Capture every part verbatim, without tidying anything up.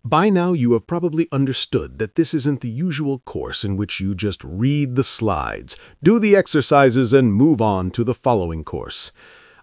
By now, you have probably understood that this isn't the usual course in which you just read the slides, do the exercises, and move on to the following course.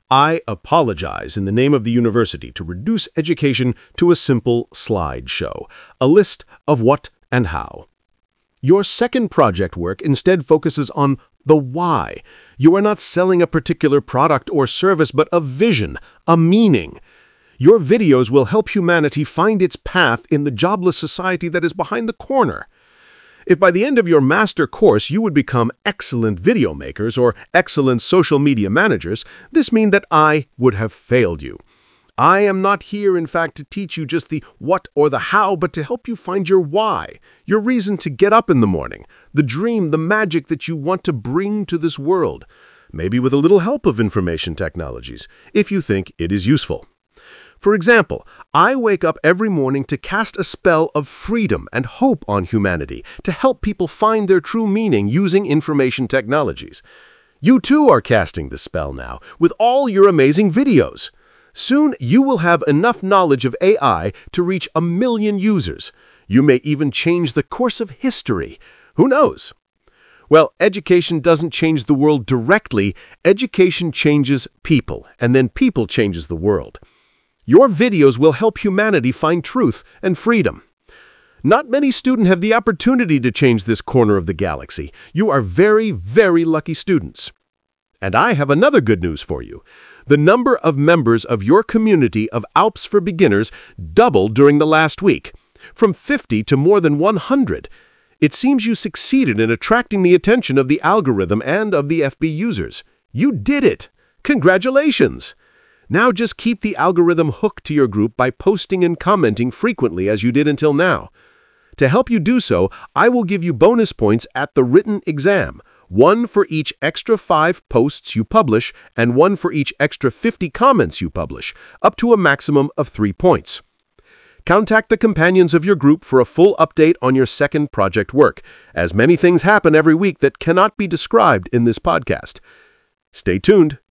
I apologize in the name of the university to reduce education to a simple slideshow, a list of what and how. Your second project work instead focuses on the why. You are not selling a particular product or service, but a vision, a meaning. Your videos will help humanity find its path in the jobless society that is behind the corner. If by the end of your master course you would become excellent video makers or excellent social media managers, this means that I would have failed you. I am not here, in fact, to teach you just the what or the how, but to help you find your why, your reason to get up in the morning, the dream, the magic that you want to bring to this world, maybe with a little help of information technologies, if you think it is useful. For example, I wake up every morning to cast a spell of freedom and hope on humanity to help people find their true meaning using information technologies. You too are casting this spell now with all your amazing videos. Soon you will have enough knowledge of A I to reach a million users. You may even change the course of history. Who knows? Well, education doesn't change the world directly. Education changes people, and then people changes the world. Your videos will help humanity find truth and freedom. Not many students have the opportunity to change this corner of the galaxy. You are very, very lucky students. And I have another good news for you. The number of members of your community of Alps for Beginners doubled during the last week, from fifty to more than one hundred. It seems you succeeded in attracting the attention of the algorithm and of the F B users. You did it! Congratulations! Now just keep the algorithm hooked to your group by posting and commenting frequently as you did until now. To help you do so, I will give you bonus points at the written exam, one for each extra five posts you publish and one for each extra fifty comments you publish, up to a maximum of three points. Contact the companions of your group for a full update on your second project work, as many things happen every week that cannot be described in this podcast. Stay tuned.